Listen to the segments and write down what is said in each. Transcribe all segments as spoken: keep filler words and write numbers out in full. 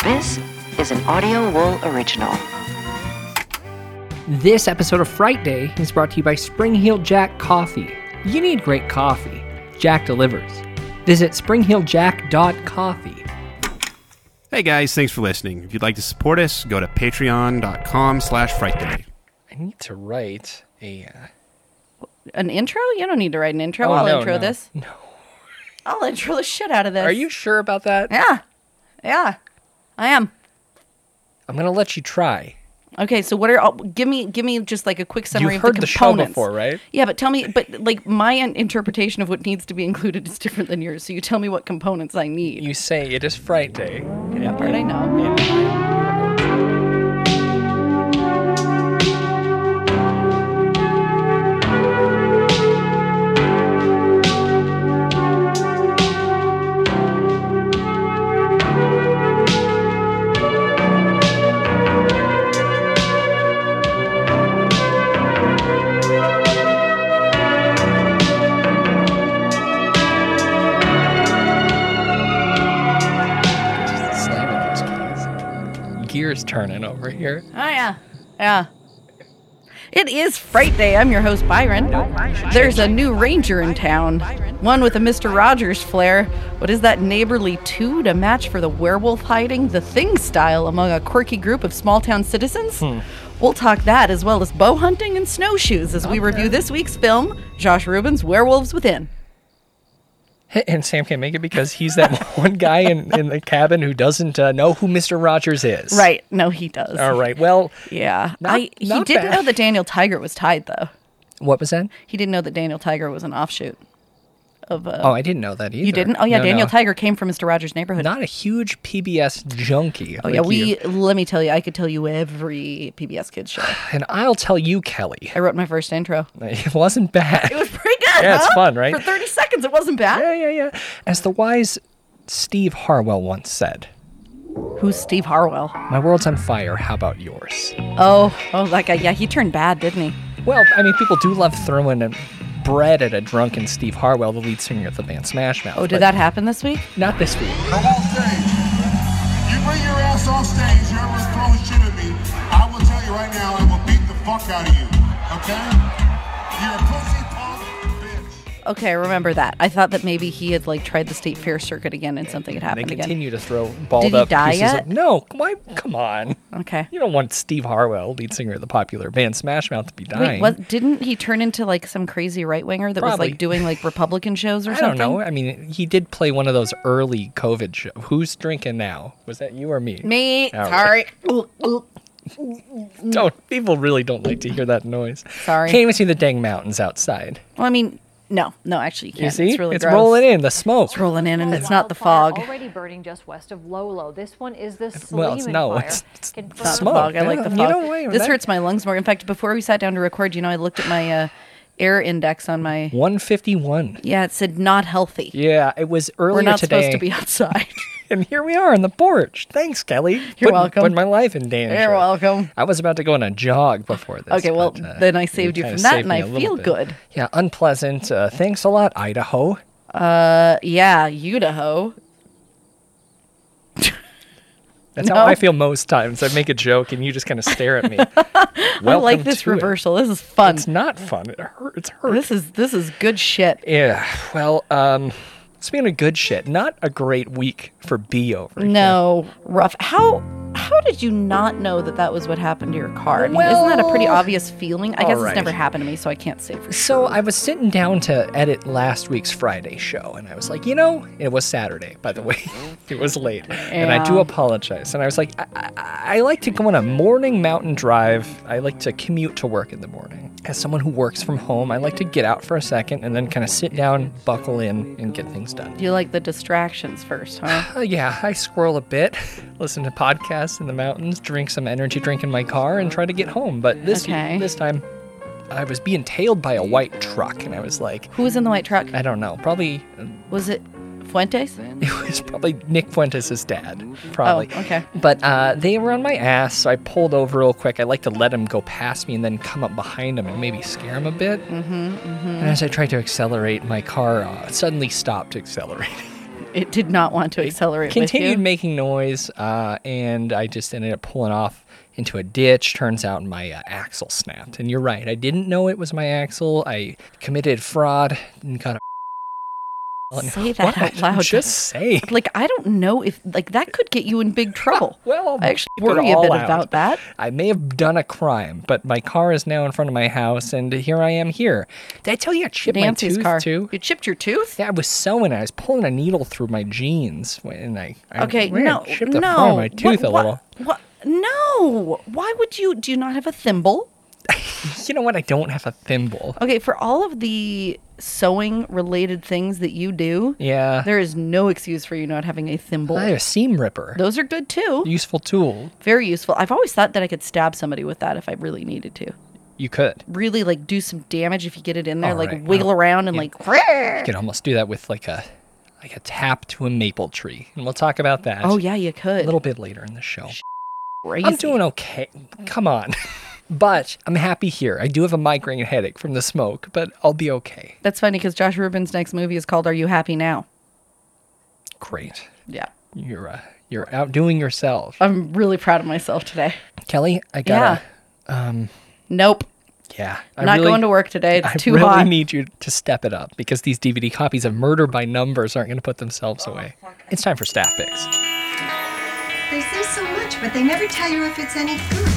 This is an Audio Wool original. This episode of Fright Day is brought to you by Spring Heel Jack Coffee. You need great coffee. Jack delivers. Visit spring heel jack dot coffee. Hey guys, thanks for listening. If you'd like to support us, go to patreon.com slash frightday. I need to write a... Uh... An intro? You don't need to write an intro. Oh, I'll no, intro no. this. No. I'll intro the shit out of this. Are you sure about that? Yeah. Yeah. I am. I'm going to let you try. Okay, so what are... Oh, give me give me just like a quick summary You've of heard the the show components. before, right? Yeah, but tell me... But like my in- interpretation of what needs to be included is different than yours. So you tell me what components I need. You say it is Fright Day. That part I know. Gears turning over here. Oh, yeah. Yeah. It is Fright Day. I'm your host, Byron. There's a new ranger in town. One with a Mister Rogers flair. What is that neighborly two to match for the werewolf hiding the Thing style among a quirky group of small-town citizens? Hmm. We'll talk that as well as bow hunting and snowshoes as we review this week's film, Josh Rubin's Werewolves Within. And Sam can't make it because he's that one guy in, in the cabin who doesn't uh, know who Mister Rogers is. Right. No, he does. All right. Well, yeah. not- I, he not didn't bad. know that Daniel Tiger was tied, though. what was that? He didn't know that Daniel Tiger was an offshoot of... Uh, Oh, I didn't know that either. You didn't? Oh, yeah. No, Daniel no. Tiger came from Mister Rogers' neighborhood. Not a huge P B S junkie. Oh, yeah. like We, you. let me tell you, I could tell you every P B S Kids show. And I'll tell you, Kelly, I wrote my first intro. it wasn't bad. It was pretty good, Yeah, it's huh? fun, right? For thirty seconds, it wasn't bad. Yeah, yeah, yeah. As the wise Steve Harwell once said, Who's Steve Harwell? my world's on fire, how about yours? Oh, oh, that guy. Yeah, he turned bad, didn't he? Well, I mean, people do love throwing a bread at a drunken Steve Harwell, the lead singer of the band Smash Mouth. Oh, did but that happen this week? Not this week. Come on stage. You bring your ass on stage, whoever's throwing shit at me, I will tell you right now, I will beat the fuck out of you. Okay? You're a pussy punk bitch. Okay, I remember that. I thought that maybe he had like tried the state fair circuit again and something had They happened again. continue to throw balled Did he up die pieces yet? of... No, why? Come on. Okay. You don't want Steve Harwell, lead singer of the popular band Smash Mouth, to be dying. Wait, what, didn't he turn into like some crazy right winger that was Probably. like doing like Republican shows or I something? don't know. I mean, he did play one of those early COVID shows. Who's drinking now? Was that you or me? Me. All Sorry. Don't, people really don't like to hear that noise. Sorry. Can't even see the dang mountains outside. Well, I mean, no, no, actually, you can't. You see? It's really it's gross. rolling in, the smoke. It's rolling in, and it's not the fog. Wildfire already burning just west of Lolo. This one is the Sleeman Well, it's no, fire. it's- it's Confirmed- It's not the Smoke. fog. I like the Yeah, fog. you know, wait, this that- hurts my lungs more. In fact, before we sat down to record, you know, I looked at my uh, air index on my. one fifty-one. Yeah, it said not healthy. Yeah, it was earlier We're not today. supposed to be outside. And here we are on the porch. Thanks, Kelly. You're Putting- welcome. Putting my life in danger. You're welcome. I was about to go on a jog before this. Okay, well, but, uh, then I saved you kinda from that, saved and me I a little feel bit. good. Yeah, unpleasant. Uh, thanks a lot, Idaho. Uh, yeah, Idaho. That's No. how I feel most times. I make a joke and you just kind of stare at me. I Welcome like this to it. reversal. This is fun. It's not fun. It hurt. It's hurt. This is this is good shit. Yeah. Well, um, speaking of good shit, not a great week for B over here. No, rough. How how did you not know that that was what happened to your car? I mean, Well, isn't that a pretty obvious feeling? I all guess right. it's never happened to me, so I can't say for So sure. I was sitting down to edit last week's Friday show, and I was like, you know, it was Saturday, by the way. It was late, and I do Yeah. apologize. And I was like, I, I, I like to go on a morning mountain drive. I like to commute to work in the morning. As someone who works from home, I like to get out for a second and then kind of sit down, buckle in, and get things done. You like the distractions first, huh? Uh, yeah, I squirrel a bit, listen to podcasts in the mountains, drink some energy drink in my car, and try to get home. But this Okay. this time, I was being tailed by a white truck, and I was like, Who was in the white truck? I don't know, probably uh, Was it Fuentes? it was probably Nick Fuentes' dad, probably. Oh, okay. But uh, they were on my ass, so I pulled over real quick. I like to let him go past me and then come up behind him and maybe scare him a bit. Mm-hmm, mm-hmm. And as I tried to accelerate, my car uh, suddenly stopped accelerating. It did not want to accelerate Continued with you. making noise, uh, and I just ended up pulling off into a ditch. Turns out my uh, axle snapped. And you're right, I didn't know it was my axle. I committed fraud and got a... Say that What? out loud. Just say. Like, I don't know if, like, that could get you in big trouble. Well, I actually we're worry a all bit out. about that. I may have done a crime, but my car is now in front of my house, and here I am here. Did I tell you I chipped Nancy's my tooth, car. too? You chipped your tooth? Yeah, I was sewing it. I was pulling a needle through my jeans, and I, I Okay, ran, no, chipped the no. front of my tooth what, a little. What, what? No. Why would you? Do you not have a thimble? You know what? I don't have a thimble. Okay, for all of the sewing related things that you do, Yeah. there is no excuse for you not having a thimble. I have a seam ripper. Those are good too. Useful tool. Very useful. I've always thought that I could stab somebody with that if I really needed to. You could. Really, like, do some damage if you get it in there, All like right. wiggle Well, around and you- like. You could almost do that with like a like a tap to a maple tree. And we'll talk about that Oh yeah, you could. a little bit later in the show. Crazy. I'm doing okay. Come on. But I'm happy here. I do have a migraine headache from the smoke, but I'll be okay. That's funny because Josh Rubin's next movie is called "Are You Happy Now?" Great. Yeah, You're uh, you're outdoing yourself. I'm really proud of myself today. Kelly, I gotta um Nope, yeah. I I'm not really- going to work today. It's I too really hot. need you to step it up because these D V D copies of Murder by Numbers aren't going to put themselves away. It's time for staff picks. They say so much, but they never tell you if it's any good.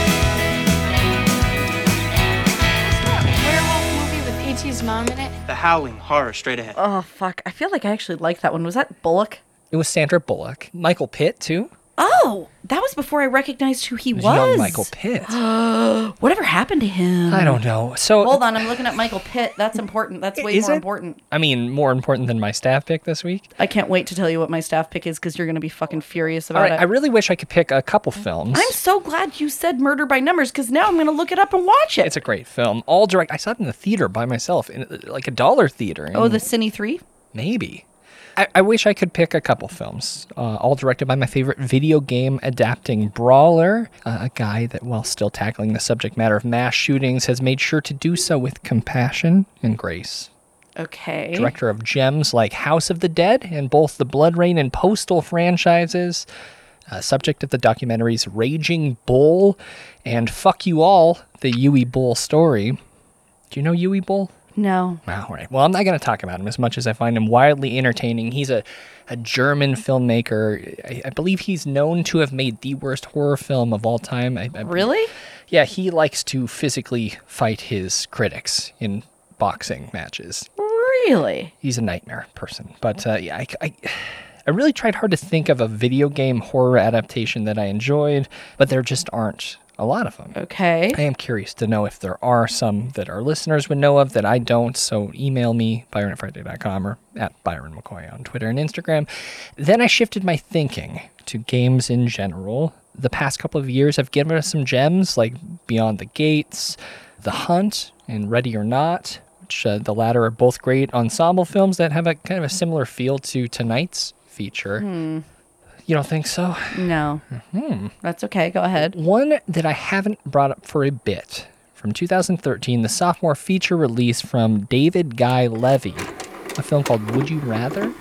Werewolf movie with E T's mom in it. The Howling, horror, straight ahead. Oh fuck! I feel like I actually liked that one. Was that Bullock? It was Sandra Bullock, Michael Pitt too. Oh, that was before I recognized who he It was was. young Michael Pitt. Whatever happened to him? I don't know. So Hold on, I'm looking at Michael Pitt. That's important. That's way Is more it? important. I mean, more important than my staff pick this week. I can't wait to tell you what my staff pick is because you're going to be fucking furious All about right, it. I really wish I could pick a couple films. I'm so glad you said Murder by Numbers because now I'm going to look it up and watch it. It's a great film. All direct. I saw it in the theater by myself, in uh, like a dollar theater. oh, and the Cine three? maybe. I, I wish I could pick a couple films, uh, all directed by my favorite video game adapting brawler, uh, a guy that, while still tackling the subject matter of mass shootings, has made sure to do so with compassion and grace. Okay. Director of gems like House of the Dead and both the Blood Rain and Postal franchises. Uh, subject of the documentaries Raging Bull and Fuck You All, the Yui Bull story. Do you know Yui Bull? No. All right. Well, I'm not going to talk about him as much as I find him wildly entertaining. He's a, a German filmmaker. I, I believe he's known to have made the worst horror film of all time. I, I, Really? Yeah, he likes to physically fight his critics in boxing matches. Really? He's a nightmare person. But uh, yeah, I, I, I really tried hard to think of a video game horror adaptation that I enjoyed, but there just aren't a lot of them. Okay. I am curious to know if there are some that our listeners would know of that I don't, so email me, byron at friday dot com or at Byron McCoy on Twitter and Instagram. Then I shifted my thinking to games in general. The past couple of years have given us some gems like Beyond the Gates, The Hunt, and Ready or Not, which uh, the latter are both great ensemble films that have a kind of a similar feel to tonight's feature. Hmm. You don't think so? No. Hmm. That's okay. Go ahead. One that I haven't brought up for a bit. From two thousand thirteen, the sophomore feature release from David Guy Levy, a film called Would You Rather?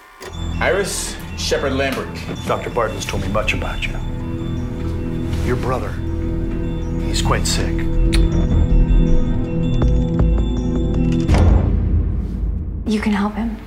Iris Shepard Lambert. Doctor Barton's told me much about you. Your brother, he's quite sick. You can help him.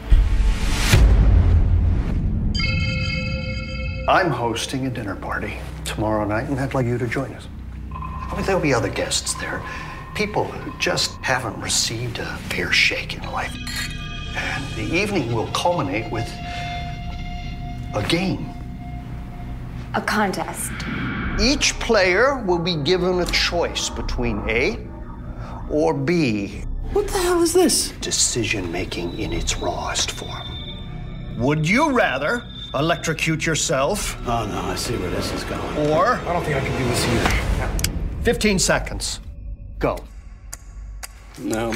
I'm hosting a dinner party tomorrow night, and I'd like you to join us. I mean, there'll be other guests there. People who just haven't received a fair shake in life. And the evening will culminate with a game. A contest. Each player will be given a choice between A or B. What the hell is this? Decision making in its rawest form. Would you rather electrocute yourself? Oh, no, I see where this is going. Or I don't think I can do this either. fifteen seconds. Go. No.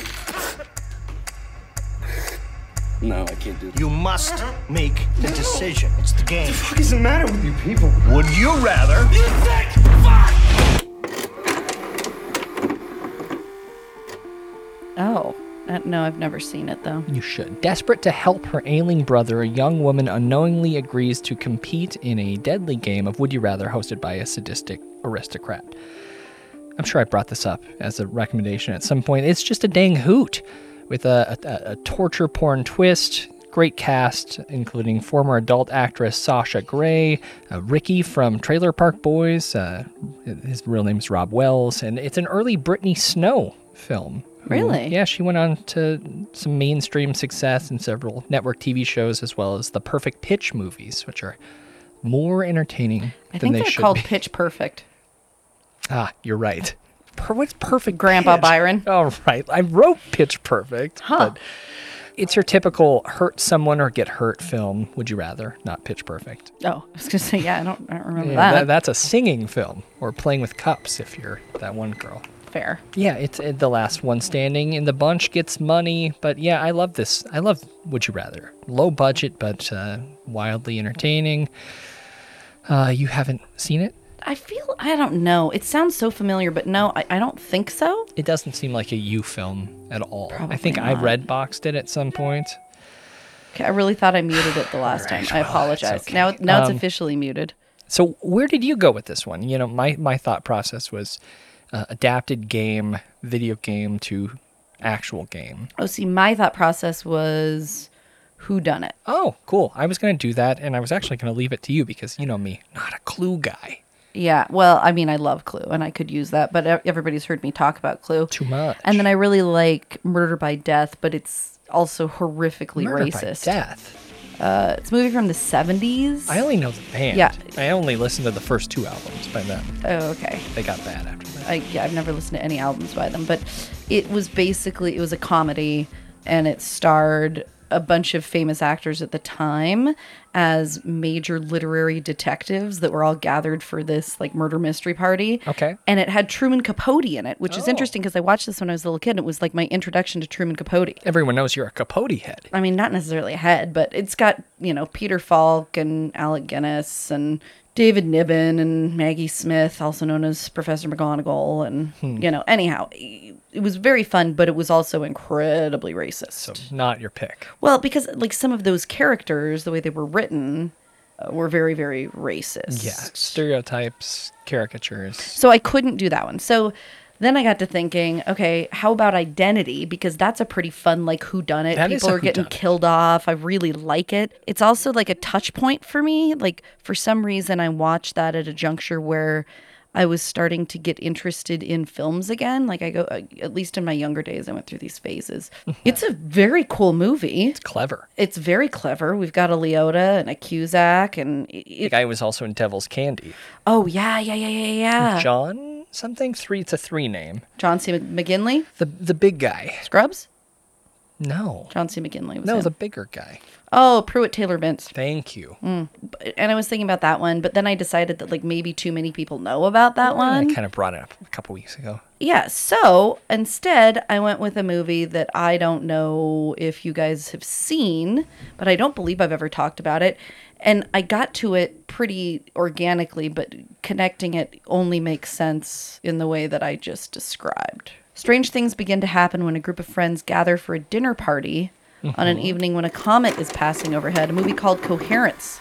No, I can't do that. You must make the decision. It's the game. What the fuck is the matter with you people? Would you rather? You sick fuck! Oh. Uh, no, I've never seen it, though. You should. Desperate to help her ailing brother, a young woman unknowingly agrees to compete in a deadly game of Would You Rather hosted by a sadistic aristocrat. I'm sure I brought this up as a recommendation at some point. It's just a dang hoot with a, a, a torture porn twist. Great cast, including former adult actress Sasha Grey, uh, Ricky from Trailer Park Boys. Uh, his real name is Rob Wells, and it's an early Brittany Snow film. Who, Really? Yeah, she went on to some mainstream success in several network T V shows, as well as the Perfect Pitch movies, which are more entertaining I than think they they're should called be. Pitch Perfect. Ah, you're right. Per- what's Perfect Grandpa Pitch? Byron. Oh, right. I wrote Pitch Perfect, Huh. but it's your typical hurt someone or get hurt film. Would you rather? Not Pitch Perfect. Oh, I was going to say, yeah, I don't, I don't remember Yeah, that. That's a singing film, or Playing with Cups if you're that one girl. Fair. Yeah, it's it, the last one standing in the bunch gets money, but yeah, I love this. I love Would You Rather. Low budget, but uh, wildly entertaining. Uh, you haven't seen it? I feel, I don't know. It sounds so familiar, but no, I, I don't think so. It doesn't seem like a you film at all. Probably I think I not. red boxed it at some point. Okay, I really thought I muted it the last All right, time. I well, apologize. it's okay. Now, now it's Um, officially muted. So where did you go with this one? You know, my, my thought process was uh, adapted game, video game to actual game. Oh, see, my thought process was who done it. Oh, cool. I was going to do that, and I was actually going to leave it to you because, you know me, not a Clue guy. Yeah, well, I mean, I love Clue, and I could use that, but e- everybody's heard me talk about Clue. Too much. And then I really like Murder by Death, but it's also horrifically Murder by racist. Death? Uh, it's a movie from the seventies. I only know the band. Yeah. I only listened to the first two albums by them. Oh, okay. They got bad after that. I, yeah, I've never listened to any albums by them, but it was basically, it was a comedy, and it starred a bunch of famous actors at the time as major literary detectives that were all gathered for this like murder mystery party. Okay. And it had Truman Capote in it, which is Oh. interesting because I watched this when I was a little kid, and it was like my introduction to Truman Capote. Everyone knows you're a Capote head. I mean, not necessarily a head, but it's got, you know, Peter Falk and Alec Guinness and David Niven and Maggie Smith, also known as Professor McGonagall. And, Hmm. you know, anyhow, it was very fun, but it was also incredibly racist. So not your pick. Well, because like some of those characters, the way they were written, uh, were very, very racist. Yeah. Stereotypes, caricatures. So I couldn't do that one. So then I got to thinking, okay, how about Identity? Because that's a pretty fun, like, whodunit. That is People a are getting whodunit. killed off. I really like it. It's also like a touch point for me. Like, for some reason, I watched that at a juncture where I was starting to get interested in films again. Like, I go, uh, at least in my younger days, I went through these phases. It's a very cool movie. It's clever. It's very clever. We've got a Leota and a Cusack, and it, The guy was also in Devil's Candy. oh yeah, yeah, yeah, yeah, yeah. John something? Three. It's a three name. John C. McGinley, The the big guy. Scrubs. No. John C. McGinley was No, in. the bigger guy. Oh, Pruitt Taylor Vince. Thank you. Mm. And I was thinking about that one, but then I decided that like maybe too many people know about that one. I kind of brought it up a couple weeks ago. Yeah, so instead I went with a movie that I don't know if you guys have seen, but I don't believe I've ever talked about it. And I got to it pretty organically, but connecting it only makes sense in the way that I just described. Strange things begin to happen when a group of friends gather for a dinner party on an evening when a comet is passing overhead, a movie called Coherence.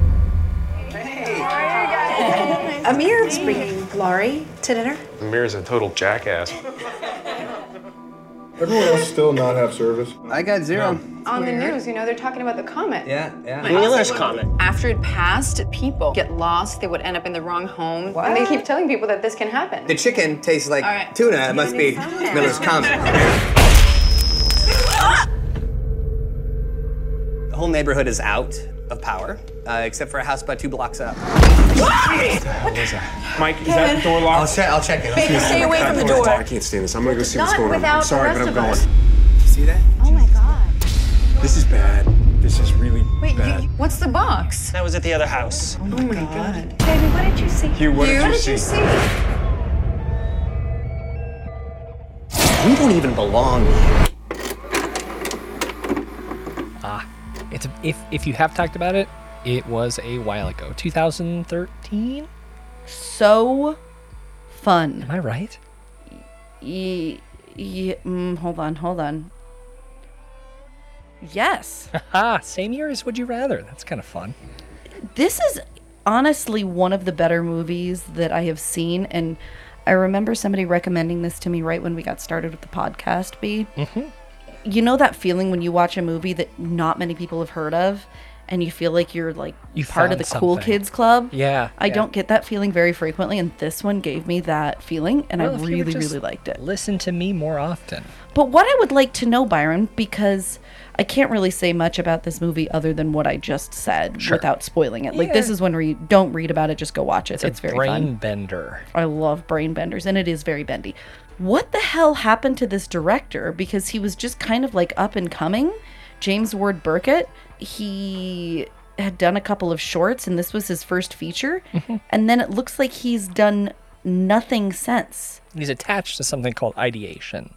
Amir's bringing Laurie to dinner. Amir's a total jackass. Everyone else still not have service? I got zero. On the news, you know, they're talking about the comet. Yeah, yeah. Wheeler's comet. After it passed, people get lost. They would end up in the wrong home. And they keep telling people that this can happen. The chicken tastes like All right. tuna. It must be Miller's Comet. The whole neighborhood is out of power, uh, except for a house about two blocks up. What was that? Mike, is that the door locked? I'll check. I'll check it. Baker, stay away from the door. I can't stand this. I'm gonna go see what's Not going on. without I'm sorry, the but I'm rest going. of See that? Oh my god. This is bad. This is really Wait, bad. you, what's the box? That was at the other house. Oh my god. Baby, what did you see? Hugh, what did you see? We don't even belong here. Ah, it's a, if if you have talked about it, it was a while ago, two thousand thirteen. So fun. Am I right? Ye, ye, mm, hold on, hold on. Yes. Haha, same year as Would You Rather. That's kind of fun. This is honestly one of the better movies that I have seen, and I remember somebody recommending this to me right when we got started with the podcast, B. Mm-hmm. You know that feeling when you watch a movie that not many people have heard of, and you feel like you're like You part of the found cool something. kids club? Yeah, I yeah. don't get that feeling very frequently, and this one gave me that feeling, and Well, I if you would really, just really liked it. Listen to me more often. But what I would like to know, Byron, because I can't really say much about this movie other than what I just said Sure. without spoiling it. Like, Yeah. this is when we don't read about it, just go watch it. It's, It's, a very brain fun. bender. I love brain benders, and it is very bendy. What the hell happened to this director? Because he was just kind of like up and coming. James Ward Burkett, he had done a couple of shorts, and this was his first feature. Mm-hmm. And then it looks like he's done nothing since. He's attached to something called ideation,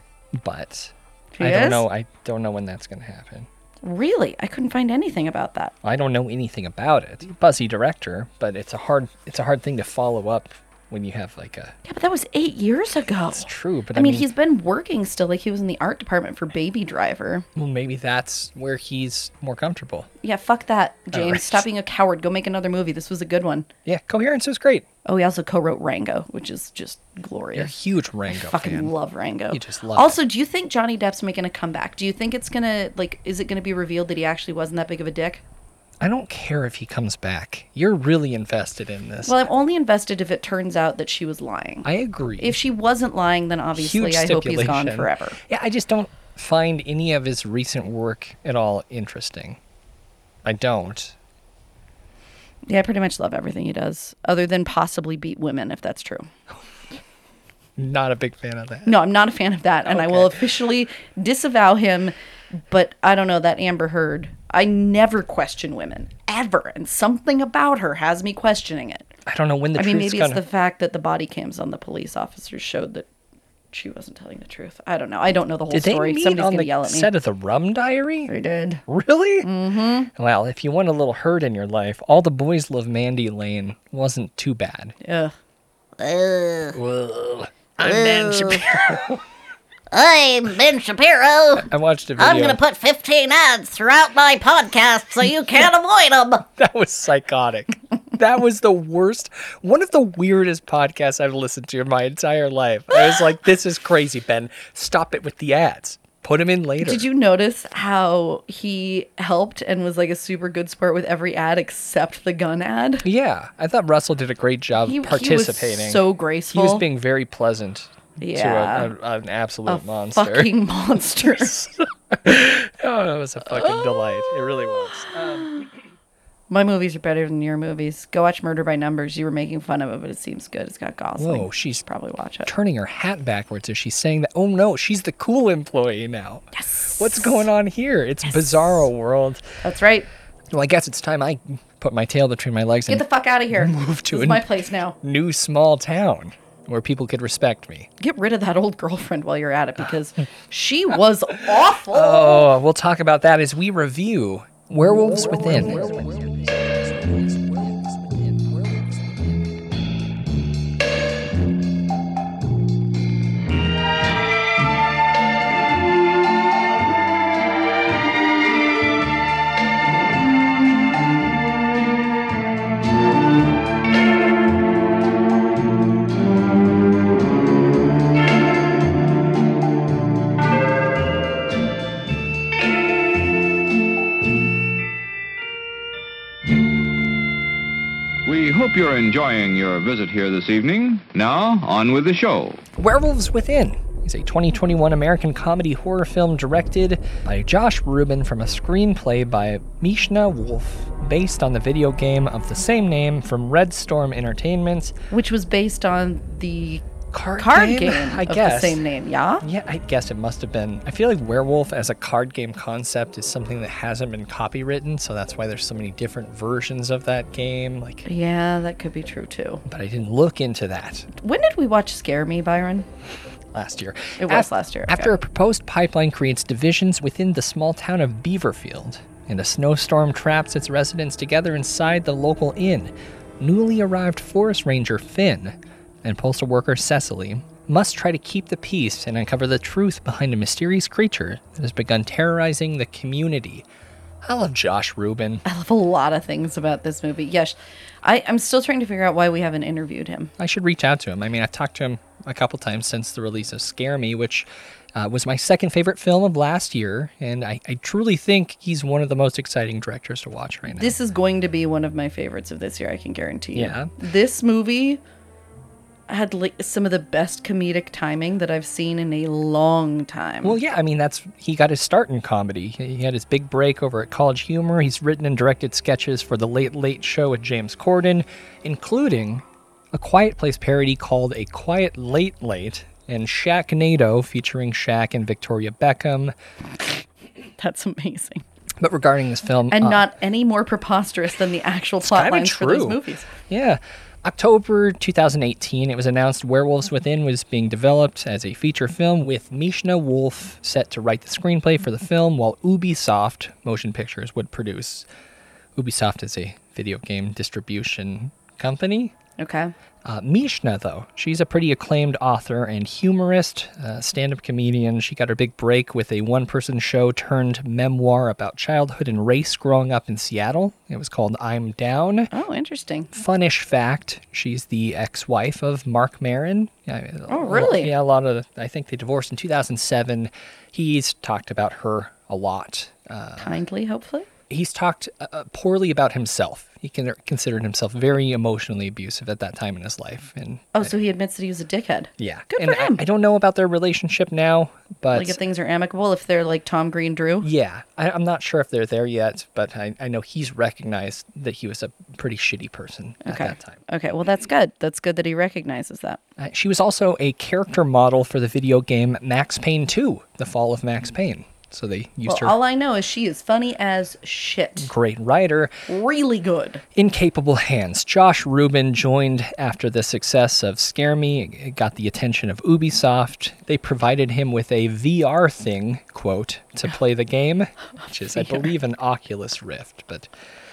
but He I don't is? know. I don't know when that's going to happen. Really? I couldn't find anything about that. I don't know anything about it. Buzzy director, but it's a hard it's a hard thing to follow up when you have like a. Yeah, but that was eight years ago. It's true, but I mean, he's been working still. Like, he was in the art department for Baby Driver. Well, maybe that's where he's more comfortable. Yeah, fuck that, James. right. Stop being a coward. Go make another movie. This was a good one. Yeah, Coherence was great. Oh, he also co-wrote Rango, which is just You're a glorious. huge Rango I fucking fan. love Rango. You just love Also, do you think Johnny Depp's making a comeback? Do you think it's gonna, like, is it gonna be revealed that he actually wasn't that big of a dick? I don't care if he comes back. You're really invested in this. Well, I'm only invested if it turns out that she was lying. I agree. If she wasn't lying, then obviously Huge I hope he's gone stipulation. forever. Yeah, I just don't find any of his recent work at all interesting. I don't. Yeah, I pretty much love everything he does, other than possibly beat women, if that's true. Not a big fan of that. No, I'm not a fan of that, and I will officially disavow him. But I don't know, that Amber Heard, I never question women, ever, and something about her has me questioning it. I don't know when the I mean, truth's maybe gonna... it's the fact that the body cams on the police officers showed that she wasn't telling the truth. I don't know. I don't know the whole Did they story. meet Somebody's on gonna the yell at me. set of the Rum Diary? They did. Really? Mm-hmm. Well, if you want a little hurt in your life, All the Boys Love Mandy Lane wasn't too bad. Yeah. Whoa. I'm Ben Shapiro. I'm Ben Shapiro. I watched a video. I'm going to put fifteen ads throughout my podcast so you can't avoid them. That was psychotic. That was the worst, one of the weirdest podcasts I've listened to in my entire life. I was like, this is crazy, Ben. Stop it with the ads. Put them in later. Did you notice how he helped and was like a super good sport with every ad except the gun ad? Yeah, I thought Russell did a great job He- he was participating. so graceful. He was being very pleasant Yeah. to a, a, an absolute A monster. fucking monster. Oh, it was a fucking delight. It really was. Um, My movies are better than your movies. Go watch Murder by Numbers. You were making fun of it, but it seems good. It's got Gosling. Whoa, she's probably watch it. turning her hat backwards as she's saying that. Oh no, she's the cool employee now. Yes. What's going on here? It's Bizarro World. That's right. Well, I guess it's time I put my tail between my legs Get and the fuck out of here. move to This a is my place now. new small town where people could respect me. Get rid of that old girlfriend while you're at it because she was awful. Oh, we'll talk about that as we review Werewolves Within. We hope you're enjoying your visit here this evening. Now, on with the show. Werewolves Within is a twenty twenty-one American comedy horror film directed by Josh Rubin from a screenplay by Mishna Wolf, based on the video game of the same name from Red Storm Entertainment. Which was based on the card, game, game I of guess. the same name, yeah? Yeah, I guess it must have been. I feel like werewolf as a card game concept is something that hasn't been copywritten, so that's why there's so many different versions of that game. Like, Yeah, that could be true too. but I didn't look into that When did we watch Scare Me, Byron? last year. It was Af- last year. Okay. After a proposed pipeline creates divisions within the small town of Beaverfield, and a snowstorm traps its residents together inside the local inn, newly arrived forest ranger Finn and postal worker Cecily must try to keep the peace and uncover the truth behind a mysterious creature that has begun terrorizing the community. I love Josh Rubin. I love a lot of things about this movie. Yes, I, I'm still trying to figure out why we haven't interviewed him. I should reach out to him. I mean, I've talked to him a couple times since the release of Scare Me, which uh, was my second favorite film of last year, and I, I truly think he's one of the most exciting directors to watch right now. This is going to be one of my favorites of this year, I can guarantee you. Yeah. This movie had like some of the best comedic timing that I've seen in a long time. Well, yeah, I mean, that's he got his start in comedy. He had his big break over at College Humor. He's written and directed sketches for The Late Late Show with James Corden, including a Quiet Place parody called A Quiet Late Late, and Shaqnado featuring Shaq and Victoria Beckham. That's amazing. But regarding this film... And uh, not any more preposterous than the actual plot lines for those movies. Yeah. October twenty eighteen, it was announced Werewolves Within was being developed as a feature film with Mishna Wolf set to write the screenplay for the film, while Ubisoft Motion Pictures would produce. Ubisoft is a video game distribution company. Okay. Uh, Mishna, though, she's a pretty acclaimed author and humorist, uh, stand-up comedian. She got her big break with a one-person show turned memoir about childhood and race growing up in Seattle. It was called I'm Down. Oh, interesting. Funnish fact, she's the ex-wife of Mark Maron. Oh, really? Yeah, a lot of, I think they divorced in two thousand seven. He's talked about her a lot. Uh, Kindly, hopefully? He's talked uh, poorly about himself. He can, considered himself very emotionally abusive at that time in his life. And oh, I, so he admits that he was a dickhead. Yeah. Good and for him. I, I don't know about their relationship now, but... Like if things are amicable, if they're like Tom Green Drew? Yeah. I, I'm not sure if they're there yet, but I, I know he's recognized that he was a pretty shitty person okay. at that time. Okay, well, that's good. That's good that he recognizes that. Uh, she was also a character model for the video game Max Payne two, The Fall of Max Payne. So they used well, her. All I know is she is funny as shit. Great writer. Really good. In capable hands. Josh Rubin joined after the success of Scare Me. It got the attention of Ubisoft. They provided him with a V R thing, quote, to play the game, which is, I believe, an Oculus Rift. But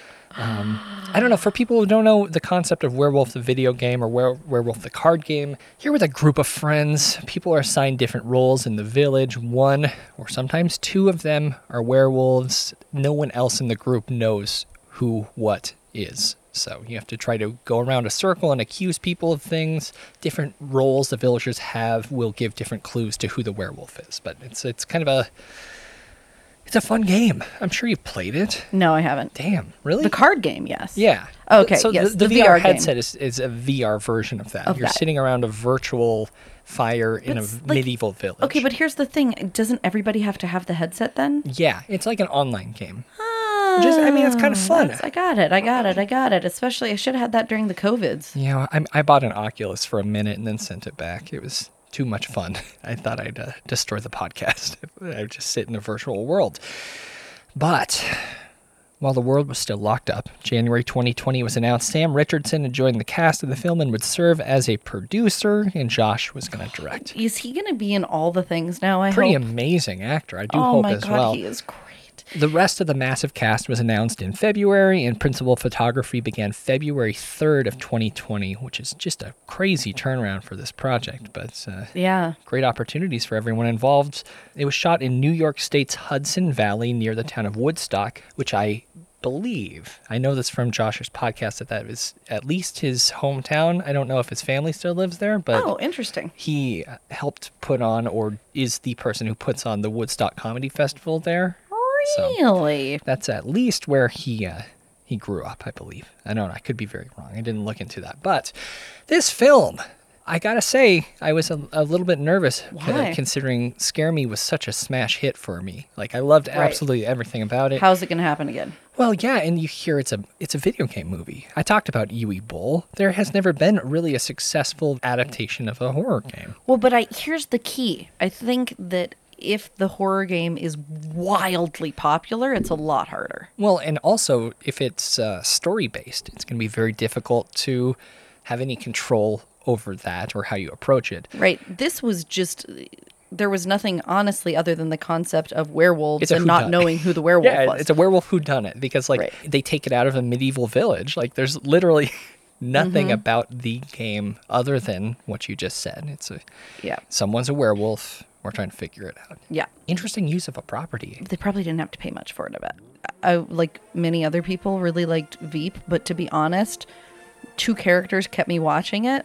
um, I don't know. For people who don't know the concept of Werewolf the video game or Were- Werewolf the card game, you're with a group of friends. People are assigned different roles in the village. One or sometimes two of them are werewolves. No one else in the group knows who what is. So you have to try to go around a circle and accuse people of things. Different roles the villagers have will give different clues to who the werewolf is. But it's it's kind of a... It's a fun game. I'm sure you've played it. No, I haven't. Damn, really? The card game, yes. Yeah. Okay, so yes, the, the, the V R, V R headset is, is a V R version of that. Of You're that. sitting around a virtual fire in But a it's like- medieval village. Okay, but here's the thing. Doesn't everybody have to have the headset then? Yeah, it's like an online game. Which is, I mean, it's kind of fun. That's- I got it. I got it. I got it. Especially, I should have had that during the COVIDs. You know, I, I bought an Oculus for a minute and then sent it back. It was too much fun. I thought I'd uh, destroy the podcast. I'd just sit in a virtual world. But while the world was still locked up, January twenty twenty was announced Sam Richardson had joined the cast of the film and would serve as a producer, and Josh was going to direct. Is he going to be in all the things now? I Pretty hope. amazing actor. I do oh hope my as God, well. he is great. The rest of the massive cast was announced in February, and principal photography began February third of twenty twenty, which is just a crazy turnaround for this project, but uh, yeah, great opportunities for everyone involved. It was shot in New York State's Hudson Valley near the town of Woodstock, which I believe, I know this from Josh's podcast, that that is at least his hometown. I don't know if his family still lives there, but oh, interesting. He helped put on, or is the person who puts on, the Woodstock Comedy Festival there. Really? So that's at least where he uh, he grew up, I believe. I don't know. I could be very wrong. I didn't look into that. But this film, I gotta say, I was a, a little bit nervous. Why? Considering Scare Me was such a smash hit for me. Like, I loved Right. absolutely everything about it. How's it going to happen again? Well, yeah, and you hear it's a it's a video game movie. I talked about Yui Bull. There has never been really a successful adaptation of a horror game. Well, but I here's the key. I think that if the horror game is wildly popular, it's a lot harder. Well, and also, if it's uh, story-based, it's going to be very difficult to have any control over that or how you approach it. Right. This was just... There was nothing, honestly, other than the concept of werewolves It's a and not whodunit. knowing who the werewolf yeah, was. it's a werewolf whodunit because, like, Right. they take it out of a medieval village. Like, there's literally Nothing Mhm. about the game other than what you just said. It's a Yeah. someone's a werewolf. We're trying to figure it out. Yeah. Interesting use of a property. They probably didn't have to pay much for it, I bet. I, like many other people, really liked Veep, but to be honest, two characters kept me watching it,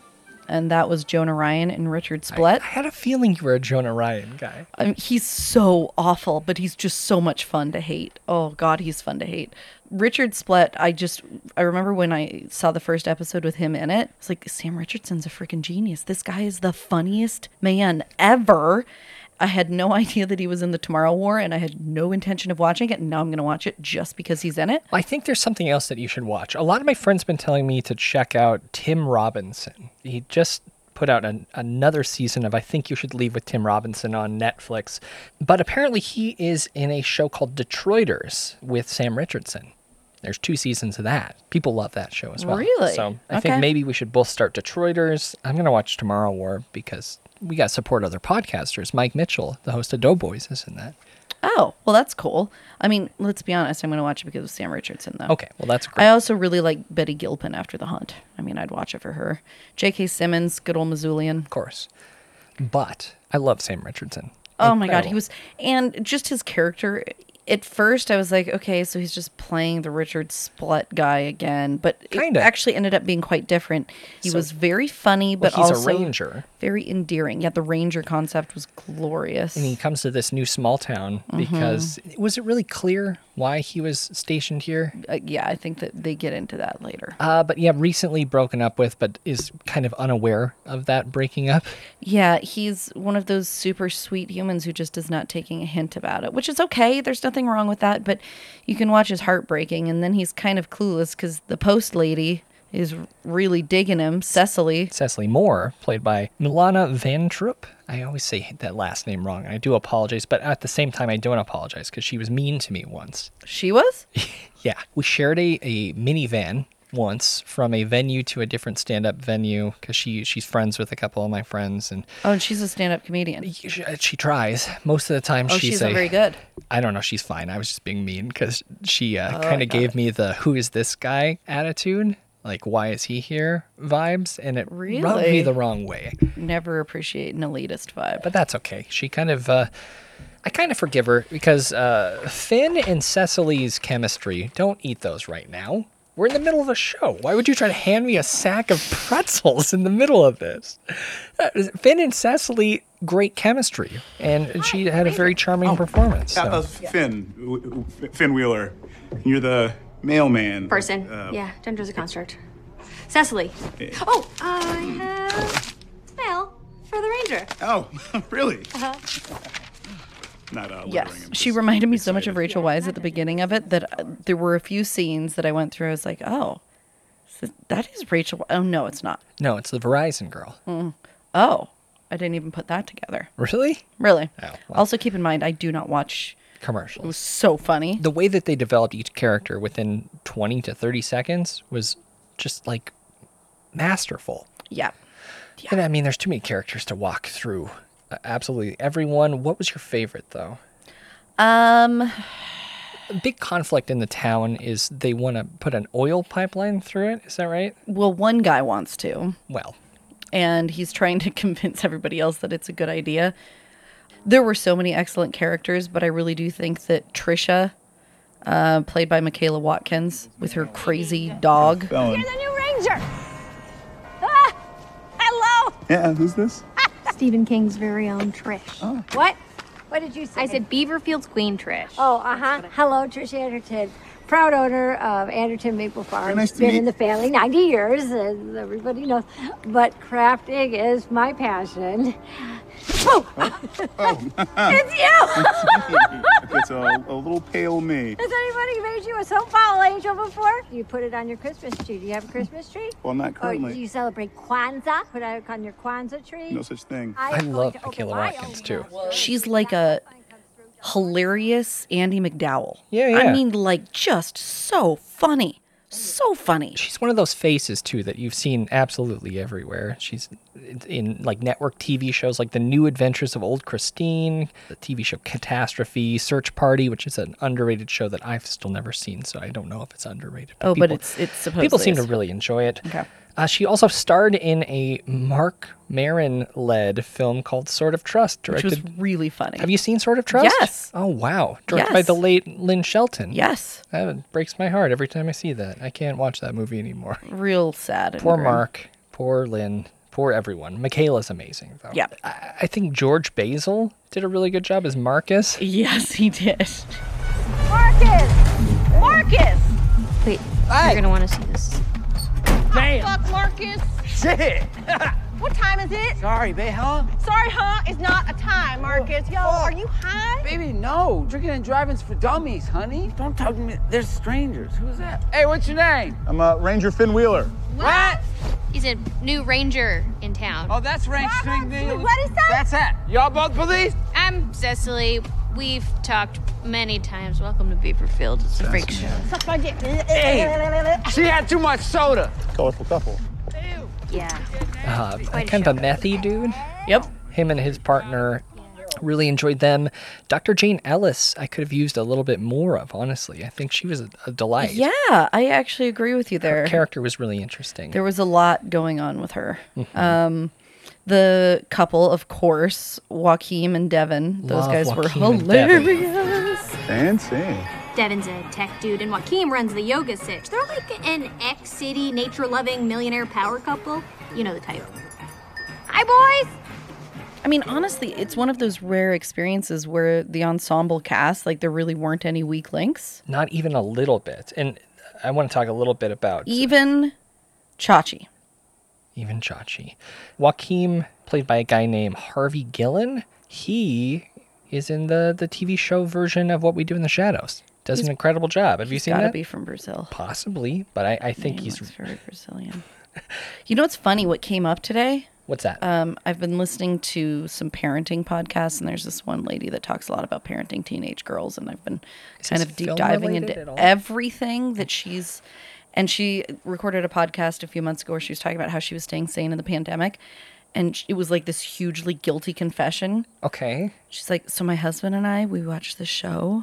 and that was Jonah Ryan and Richard Splett. I, I had a feeling you were a Jonah Ryan guy. I mean, he's so awful, but he's just so much fun to hate. Oh, God, he's fun to hate. Richard Splett, I just, I remember when I saw the first episode with him in it, it's like, Sam Richardson's a freaking genius. This guy is the funniest man ever. I had no idea that he was in the Tomorrow War, and I had no intention of watching it, and now I'm going to watch it just because he's in it. I think there's something else that you should watch. A lot of my friends been telling me to check out Tim Robinson. He just put out an, another season of I Think You Should Leave with Tim Robinson on Netflix. But apparently he is in a show called Detroiters with Sam Richardson. There's two seasons of that. People love that show as well. Really? So I Okay. think maybe we should both start Detroiters. I'm going to watch Tomorrow War because we got to support other podcasters. Mike Mitchell, the host of Doughboys, is in that. Oh, well, that's cool. I mean, let's be honest. I'm going to watch it because of Sam Richardson, though. Okay, well, that's great. I also really like Betty Gilpin after The Hunt. I mean, I'd watch it for her. J K. Simmons, good old Missoulian. Of course. But I love Sam Richardson. Oh, my God. Incredible. He was, and just his character. At first, I was like, okay, so he's just playing the Richard Splett guy again. But it Kinda. actually ended up being quite different. He So- was very funny, Well, but he's a also ranger. very endearing. Yeah, the ranger concept was glorious. And he comes to this new small town because was it really clear why he was stationed here? Uh, yeah, I think that they get into that later. Uh, but yeah, recently broken up with, but is kind of unaware of that breaking up. Yeah, he's one of those super sweet humans who just is not taking a hint about it, which is okay. There's nothing wrong with that, but you can watch his heartbreaking, and then he's kind of clueless because the post lady is really digging him, Cecily. Cecily Moore, played by Milana Van Troop. I always say that last name wrong, and I do apologize, but at the same time, I don't apologize because she was mean to me once. She was? Yeah, we shared a, a minivan once from a venue to a different stand-up venue because she she's friends with a couple of my friends, and Oh, and she's a stand-up comedian. she, she tries most of the time. Oh, she's, she's a, not very good. I don't know. She's fine. I was just being mean because she uh, Oh, kind I of got gave it. me the "Who is this guy?" attitude, like "Why is he here?" vibes, and it rubbed me Really? the wrong way. Never appreciate an elitist vibe. But that's okay. She kind of, uh, I kind of forgive her because uh, Finn and Cecily's chemistry. Don't eat those right now. We're in the middle of a show. Why would you try to hand me a sack of pretzels in the middle of this? Uh, Finn and Cecily, great chemistry, and she had a very charming performance. Uh, uh, so. Finn, w- w- Finn Wheeler, you're the mailman. Person. Uh, yeah, gender's a construct. Cecily. Oh, I have mail for the ranger. Oh, really? Uh-huh. Not uh, Yes, littering. she reminded me so much of Rachel Weisz at the beginning of it that uh, there were a few scenes that I went through. I was like, oh, so that is Rachel. Oh, no, it's not. No, it's the Verizon girl. Mm. Oh, I didn't even put that together. Really? Really. Oh, well. Also, keep in mind, I do not watch Commercials. It was so funny. The way that they developed each character within twenty to thirty seconds was just like masterful. Yeah. And I mean, there's too many characters to walk through. Uh, absolutely everyone. What was your favorite, though? Um, A big conflict in the town is they want to put an oil pipeline through it. Is that right? Well, one guy wants to. Well. And he's trying to convince everybody else that it's a good idea. There were so many excellent characters, but I really do think that Trisha, uh, played by Michaela Watkins, with her crazy dog. You're the new ranger. Ah, hello. Yeah, who's this? Stephen King's very own Trish. Oh. What? What did you say? I said Beaverfield's Queen Trish. Oh, uh-huh. Hello, Trish Anderton. Proud owner of Anderton Maple Farm. Nice to Been meet- in the family ninety years, as everybody knows. But crafting is my passion. Oh! It's you! It's a, a little pale me. Has anybody made you a soap bottle angel before? You put it on your Christmas tree. Do you have a Christmas tree? Well, not Or currently. do you celebrate Kwanzaa? Put it on your Kwanzaa tree? No such thing. I love Michaela Watkins, too. She's like a hilarious Andy McDowell. Yeah, yeah. I mean, like, just so funny. So funny. She's one of those faces, too, that you've seen absolutely everywhere. She's in, like, network T V shows like The New Adventures of Old Christine, the T V show Catastrophe, Search Party, which is an underrated show that I've still never seen, so I don't know if it's underrated. Oh, people, but it's it's supposed People seem is. to really enjoy it. Okay. Uh, she also starred in a Mark Maron-led film called Sword of Trust. Which Directed. was really funny. Have you seen Sword of Trust? Yes. Oh, wow. Directed by Yes. the late Lynn Shelton. Yes. That breaks my heart every time I see that. I can't watch that movie anymore. Real sad. and Poor grim. Mark. Poor Lynn. Poor everyone. Michaela's amazing, though. Yeah. I, I think George Basil did a really good job as Marcus. Yes, he did. Marcus! Marcus! Wait, you're gonna want to see this. Damn! Fuck, Marcus! Shit! What time is it? Sorry, babe, huh? Sorry, huh? It's not a time, Marcus. Yo, are you high? Baby, no. Drinking and driving's for dummies, honey. Don't talk to me. They're strangers. Who's that? Hey, what's your name? I'm uh, Ranger Finn Wheeler. What? He's a new ranger in town. Oh, that's Rank String Deal. What is that? That's it. Y'all both police? I'm Cecily. We've talked many times. Welcome to Beaverfield. It's a freak show. Suck my dick. Hey, she had too much soda. Colorful couple. Yeah. Uh, Quite a kind of a shocker. methy dude. Yep. Him and his partner really enjoyed them. Doctor Jane Ellis, I could have used a little bit more of, honestly. I think she was a, a delight. Yeah, I actually agree with you there. Her character was really interesting. There was a lot going on with her. Mhm. Um, the couple, of course, Joaquin and Devin. Those Love guys Joaquin were and Devin. hilarious. Fancy. Devin's a tech dude, and Joaquin runs the yoga sitch. They're like an ex-city, nature-loving millionaire power couple. You know the type. Hi, boys! I mean, honestly, it's one of those rare experiences where the ensemble cast, like, there really weren't any weak links. Not even a little bit. And I want to talk a little bit about Even Chachi. even Chachi. Joaquin, played by a guy named Harvey Gillen. He is in the, the T V show version of What We Do in the Shadows. Does He's- an incredible job. Have you He's seen gotta that? be from Brazil. Possibly, but I, I think Name he's... looks very Brazilian. You know what's funny? What came up today? What's that? Um, I've been listening to some parenting podcasts, and there's this one lady that talks a lot about parenting teenage girls, and I've been Is kind this of deep film diving related into at all? everything that she's. And she recorded a podcast a few months ago where she was talking about how she was staying sane in the pandemic, and sh- it was like this hugely guilty confession. Okay. She's like, so my husband and I, we watched this show.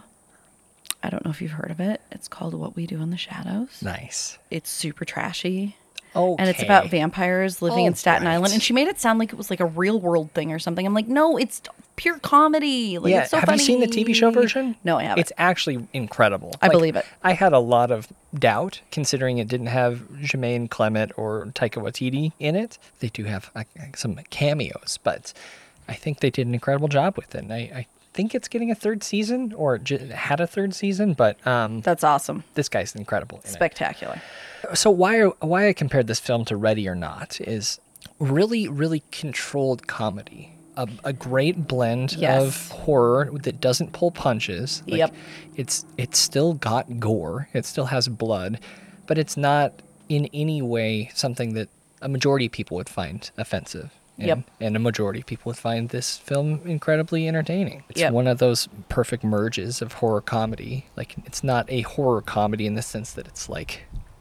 I don't know if you've heard of it. It's called What We Do in the Shadows. Nice. It's super trashy. Okay. And it's about vampires living in All Staten right. Island. And she made it sound like it was like a real world thing or something. I'm like, no, it's pure comedy. Like, yeah, it's so have funny. you seen the T V show version? No, I haven't. It's actually incredible. I believe it. I had a lot of doubt, considering it didn't have Jermaine Clement or Taika Waititi in it. They do have uh, some cameos, but I think they did an incredible job with it. And I, I think it's getting a third season, or j- had a third season, but um, That's awesome. this guy's incredible in it. Spectacular. So why are, why I compared this film to Ready or Not is really, really controlled comedy. A, a great blend Yes. of horror that doesn't pull punches. Like, Yep. It's it's still got gore. It still has blood, but it's not in any way something that a majority of people would find offensive. And, Yep. and a majority of people would find this film incredibly entertaining. It's Yep. one of those perfect merges of horror comedy. Like, it's not a horror comedy in the sense that it's like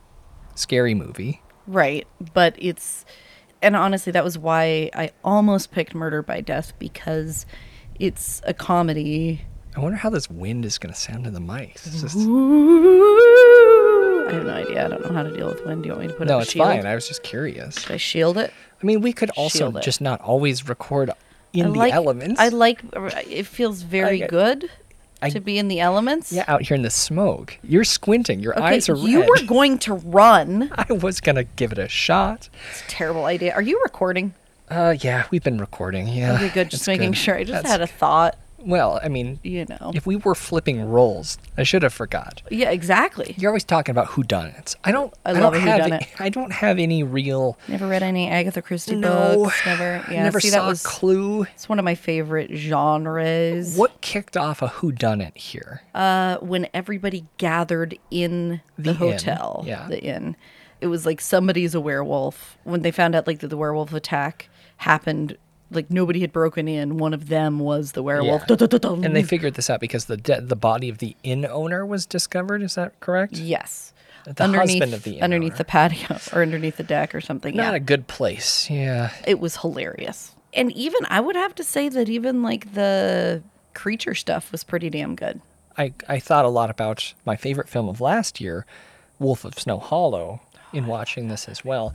scary movie. Right. But it's, and honestly, that was why I almost picked Murder by Death, because it's a comedy. I wonder how this wind is going to sound in the mic. It's just, I have no idea. I don't know how to deal with wind. Do you want me to put no, up a it's shield? fine. I was just curious. Should I shield it? I mean, we could also Shield it. just not always record in I the like, elements. I like, it feels very I- good I- to be in the elements. Yeah, out here in the smoke. You're squinting. Your Okay, eyes are you red. were going to run. I was going to give it a shot. It's a terrible idea. Are you recording? Uh, yeah, we've been recording. Yeah. Okay, good. Just it's making good. sure. I just That's had a thought. Well, I mean, You know. if we were flipping roles, I should have forgot. Yeah, exactly. You're always talking about whodunits. I don't. I I, love don't a have. whodunit. I don't have any real. Never read any Agatha Christie No, books. Never. Yeah, never see, saw that was Clue. It's one of my favorite genres. What kicked off a whodunit here? Uh, when everybody gathered in the, The inn, hotel, yeah. the inn, it was like somebody's a werewolf. When they found out like that the werewolf attack happened, like nobody had broken in. One of them was the werewolf. Yeah. Dun-dun-dun-dun. And they figured this out because the de- the body of the inn owner was discovered. Is that correct? Yes. The underneath, husband of the inn underneath owner. the patio or underneath the deck or something. Not yeah. a good place. Yeah. It was hilarious. And even, I would have to say that even like the creature stuff was pretty damn good. I, I thought a lot about my favorite film of last year, Wolf of Snow Hollow, in watching this as well.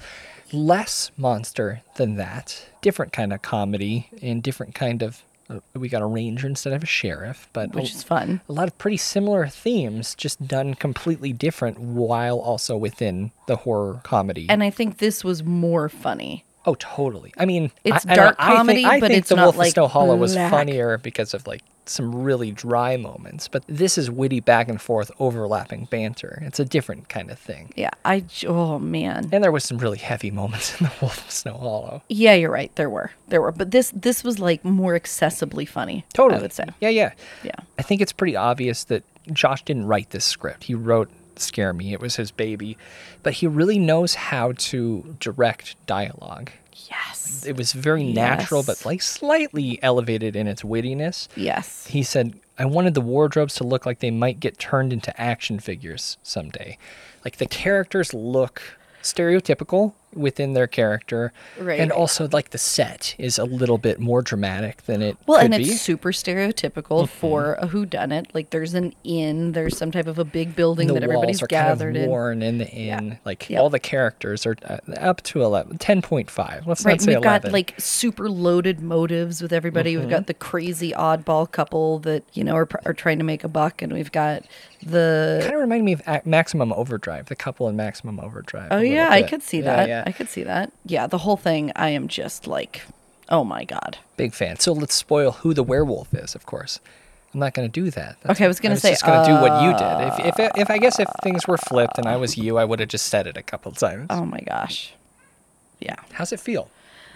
Less monster than that. Different kind of comedy and different kind of... Uh, we got a ranger instead of a sheriff, but Which a, is fun. A lot of pretty similar themes, just done completely different while also within the horror comedy. And I think this was more funny. Oh, totally. I mean, It's I, dark I, I comedy, think, I but think it's The not Wolf like of Snow Hollow was black. funnier because of like some really dry moments, but this is witty back and forth overlapping banter. It's a different kind of thing. Yeah, I oh man. And there was some really heavy moments in The Wolf of Snow Hollow. Yeah, you're right. There were. There were. But this this was like more accessibly funny. Totally. I would say. Yeah, yeah. Yeah. I think it's pretty obvious that Josh didn't write this script. He wrote Scare Me. It was his baby. But he really knows how to direct dialogue. Yes. It was very Yes. natural, but like slightly elevated in its wittiness. Yes. He said, I wanted the wardrobes to look like they might get turned into action figures someday. Like the characters look stereotypical within their character. Right. And also like the set is a little bit more dramatic than it Well, could and be. it's super stereotypical for a whodunit. Like there's an inn, there's some type of a big building the that everybody's walls are gathered kind of in. worn in the inn. Like Yep. all the characters are uh, up to eleven, ten point five. Let's Right, not say we've eleven. got like super loaded motives with everybody. Mhm. We've got the crazy oddball couple that you know are, pr- are trying to make a buck, and we've got the. Kind of reminded me of Ac- Maximum Overdrive, the couple in Maximum Overdrive. Oh a little yeah, I bit. could see Yeah, that. yeah. I could see that. Yeah, the whole thing. I am just like, oh my god. Big fan. So let's spoil who the werewolf is, of course. I'm not going to do that. Okay, I was gonna say, just going to do what you did. If, if, if I guess if things were flipped and I was you, I would have just said it a couple times. Oh my gosh. Yeah. How's it feel?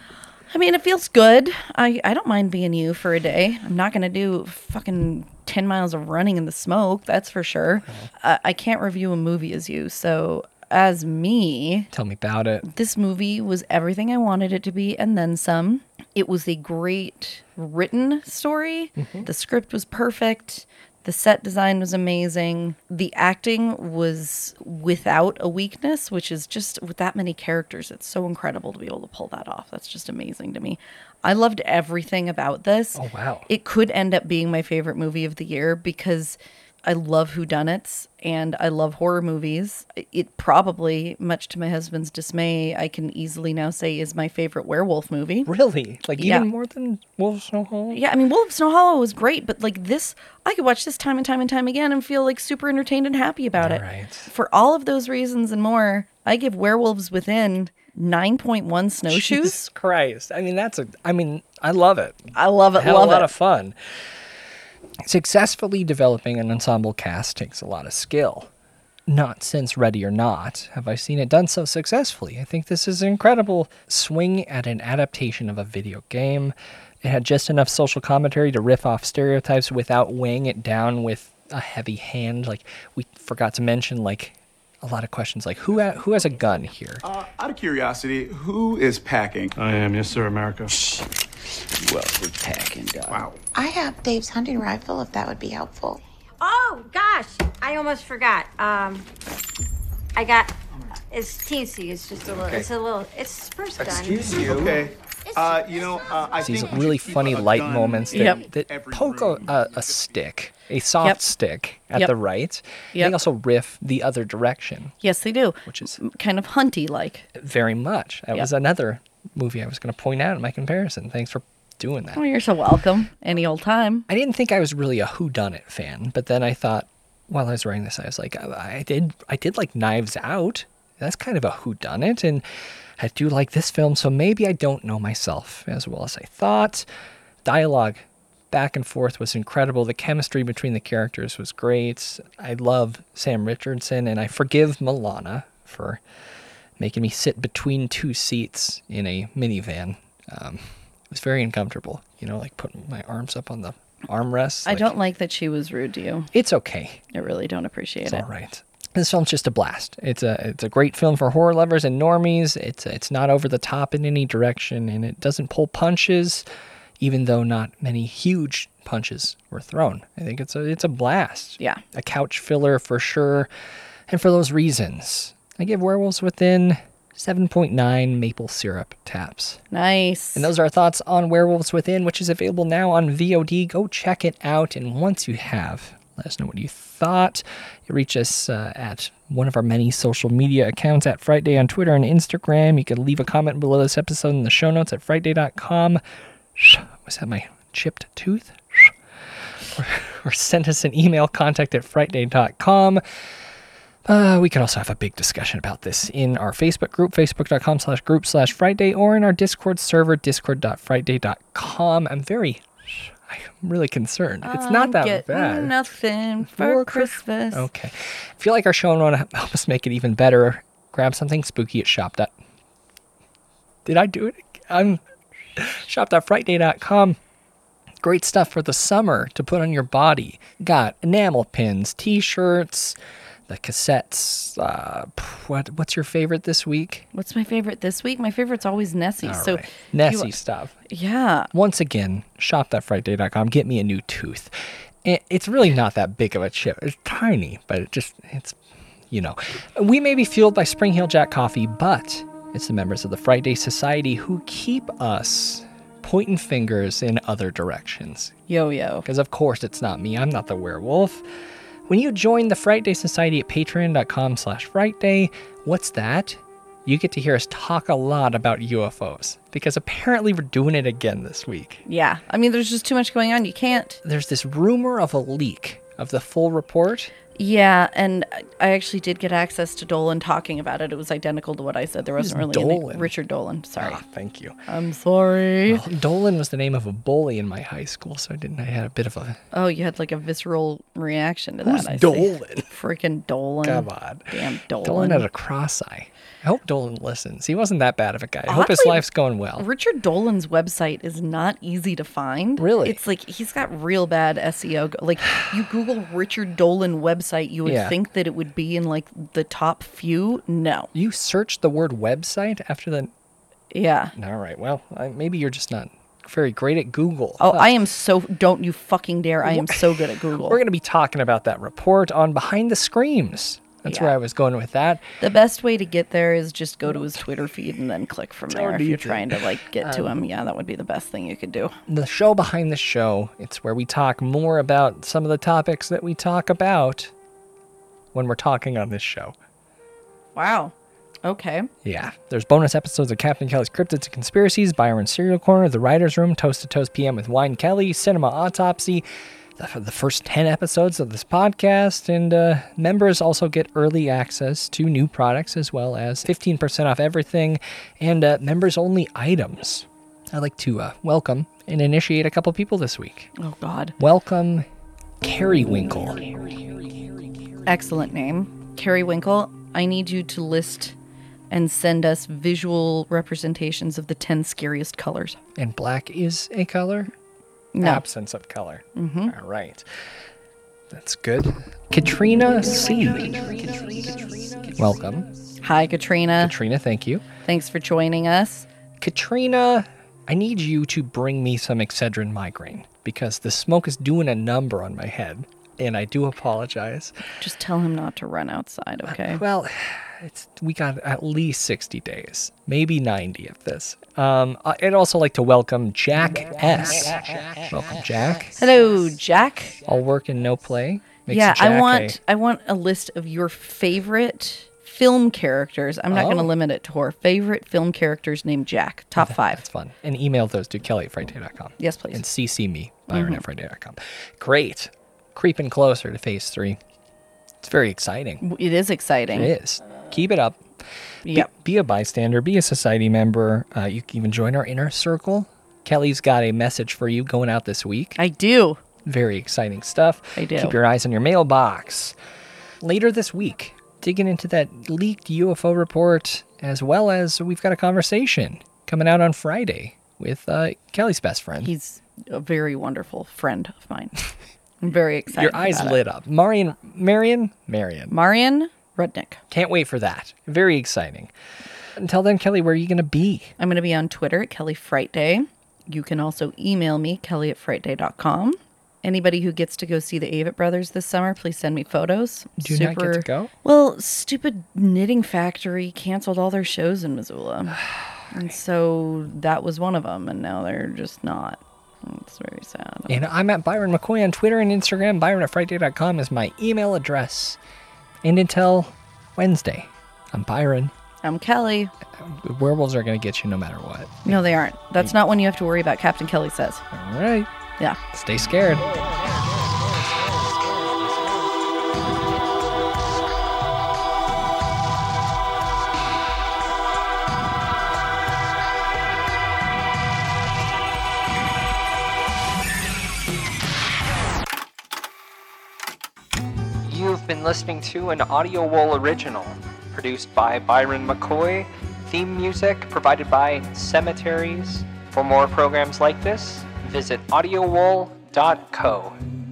I mean, it feels good. I, I don't mind being you for a day. I'm not going to do fucking ten miles of running in the smoke, that's for sure. Uh, I can't review a movie as you. So, as me, Tell me about it. this movie was everything I wanted it to be and then some. It was a great written story. Mhm. The script was perfect. The set design was amazing. The acting was without a weakness, which is just with that many characters, it's so incredible to be able to pull that off. That's just amazing to me. I loved everything about this. Oh, wow. It could end up being my favorite movie of the year because I love whodunits and I love horror movies. It probably, much to my husband's dismay, I can easily now say is my favorite werewolf movie. Really? Like Yeah. even more than Wolf of Snow Hollow? Yeah, I mean, Wolf of Snow Hollow was great, but like this, I could watch this time and time and time again and feel like super entertained and happy about it. Right. For all of those reasons and more, I give Werewolves Within nine point one snowshoes. Jesus Christ. I mean, that's a, I mean, I love it. I love it, I had love a lot it. of fun. Successfully developing an ensemble cast takes a lot of skill. Not since Ready or Not have I seen it done so successfully. I think this is an incredible swing at an adaptation of a video game. It had just enough social commentary to riff off stereotypes without weighing it down with a heavy hand. Like, we forgot to mention, like, a lot of questions like, who ha- who has a gun here? Uh, out of curiosity, who is packing? I am, yes, sir, America. Well, we're packing, dog. Wow. I have Dave's hunting rifle if that would be helpful. Oh gosh, I almost forgot. Um, I got. It's teensy. It's just a little. Okay. It's a little. It's first gun. Excuse you. Okay. Uh, you know, uh, I These think we really should keep funny a light gun moments that, Yep. that poke a, a, a stick, a soft Yep. stick at Yep. the right. Yep. They also riff the other direction, Yes, they do. which is Kind of hunty like. very much. That Yep. was another movie I was going to point out in my comparison. Thanks for doing that. Oh, you're so welcome. Any old time. I didn't think I was really a whodunit fan, but then I thought, while I was writing this, I was like, I, I did, I did like Knives Out. That's kind of a whodunit, and I do like this film, so maybe I don't know myself as well as I thought. Dialogue back and forth was incredible. The chemistry between the characters was great. I love Sam Richardson, and I forgive Milana for making me sit between two seats in a minivan. Um, it was very uncomfortable, you know, like putting my arms up on the armrests. I like- don't like that she was rude to you. It's okay. I really don't appreciate It's it. all right. This film's just a blast. It's a it's a great film for horror lovers and normies. It's it's not over the top in any direction, and it doesn't pull punches, even though not many huge punches were thrown. I think it's a it's a blast. Yeah. A couch filler for sure. And for those reasons, I give Werewolves Within seven point nine maple syrup taps. Nice. And those are our thoughts on Werewolves Within, which is available now on V O D. Go check it out. And once you have, let us know what you thought. You reach us uh, at one of our many social media accounts at Fright Day on Twitter and Instagram. You can leave a comment below this episode in the show notes at fright day dot com. Was that my chipped tooth? Or, or send us an email, contact at fright day dot com. Uh, we could also have a big discussion about this in our Facebook group, facebook dot com slash group slash Fright Day, or in our Discord server, discord dot fright day dot com. I'm very, I'm really concerned. It's not that I'm bad. Nothing for Christmas. Okay. I feel like our show want to help us make it even better. Grab something spooky at shop. Did I do it? I'm shop dot fright day dot com. Great stuff for the summer to put on your body. Got enamel pins, t-shirts, the cassettes. Uh, what What's your favorite this week? What's my favorite this week? My favorite's always Nessie. All so right. Nessie you- stuff. Yeah. Once again, shop dot fright day dot com. Get me a new tooth. It, it's really not that big of a chip. It's tiny, but it just, it's, you know. We may be fueled by Spring Hill Jack Coffee, but it's the members of the Fright Day Society who keep us pointing fingers in other directions. Yo, yo. Because, of course, it's not me. I'm not the werewolf. When you join the Fright Day Society at patreon dot com slash fright day, what's that? You get to hear us talk a lot about U F Os. Because apparently we're doing it again this week. Yeah. I mean, there's just too much going on. You can't. There's this rumor of a leak of the full report. Yeah, and I actually did get access to Dolan talking about it. It was identical to what I said. There wasn't Who's really any... Dolan? Richard Dolan. Sorry. Ah, thank you. I'm sorry. Well, Dolan was the name of a bully in my high school, so I didn't. I had a bit of a. Oh, you had like a visceral reaction to Who's that. I Dolan? See. Freaking Dolan. Come on. Damn Dolan. Dolan had a cross eye. I hope Dolan listens. He wasn't that bad of a guy. I hope his Oddly, life's going well. Richard Dolan's website is not easy to find. Really? It's like he's got real bad S E O. Like you Google Richard Dolan website, you would Yeah. think that it would be in like the top few. No. You searched the word website after the. Yeah. All right. Well, I, maybe you're just not very great at Google. Oh, Huh. I am so. Don't you fucking dare! I am so good at Google. We're going to be talking about that report on Behind the Screams. That's Yeah. where I was going with that. The best way to get there is just go to his Twitter feed and then click from there. Or If do you're you trying think? to like get to Um, him, yeah, that would be the best thing you could do. The show behind the show. It's where we talk more about some of the topics that we talk about when we're talking on this show. Wow. Okay. Yeah. There's bonus episodes of Captain Kelly's Cryptids and Conspiracies, Byron's Serial Corner, The Writer's Room, Toast to Toast P M with Wine Kelly, Cinema Autopsy, the, the first ten episodes of this podcast, and uh, members also get early access to new products as well as fifteen percent off everything and uh, members-only items. I'd like to uh, welcome and initiate a couple people this week. Oh, God. Welcome, Carrie Winkle. Excellent name. Carrie Winkle, I need you to list and send us visual representations of the ten scariest colors. And black is a color? No. Absence of color. Mm-hmm. All right. That's good. Katrina C. Welcome. Hi, Katrina. Katrina, thank you. Thanks for joining us. Katrina, I need you to bring me some Excedrin migraine because the smoke is doing a number on my head, and I do apologize. Just tell him not to run outside, okay? Well, it's we got at least sixty days, maybe ninety of this. Um, I'd also like to welcome Jack S. Welcome, Jack. Hello, Jack. All work and no play. Makes yeah, Jack I want a- I want a list of your favorite film characters. I'm not Oh. going to limit it to horror. Favorite film characters named Jack. Top five. That's fun. And email those to Kelly at fright day dot com. Yes, please. And C C me, Byron Mhm. at fright day dot com. Great. Creeping closer to phase three. It's very exciting. It is exciting. It is. Keep it up. Yep. Be, be a bystander. Be a society member. Uh, you can even join our inner circle. Kelly's got a message for you going out this week. I do. Very exciting stuff. I do. Keep your eyes on your mailbox. Later this week, digging into that leaked U F O report, as well as we've got a conversation coming out on Friday with uh, Kelly's best friend. He's a very wonderful friend of mine. I'm very excited. Your eyes about lit it. up. Marion, Marion, Marion. Marion Rudnick. Can't wait for that. Very exciting. Until then, Kelly, where are you going to be? I'm going to be on Twitter at Kelly Fright Day. You can also email me, Kelly at fright day dot com. Anybody who gets to go see the Avett Brothers this summer, please send me photos. Do you not get to go? Well, stupid Knitting Factory canceled all their shows in Missoula. And so that was one of them, and now they're just not. It's very sad. And I'm at Byron McCoy on Twitter and Instagram. Byron at Friday dot com is my email address. And until Wednesday, I'm Byron. I'm Kelly. The werewolves are going to get you no matter what. No, they aren't. That's not one you have to worry about, Captain Kelly says. All right. Yeah. Stay scared. You've been listening to an Audio Wool original, produced by Byron McCoy. Theme music provided by Cemeteries. For more programs like this, visit audio wool dot co.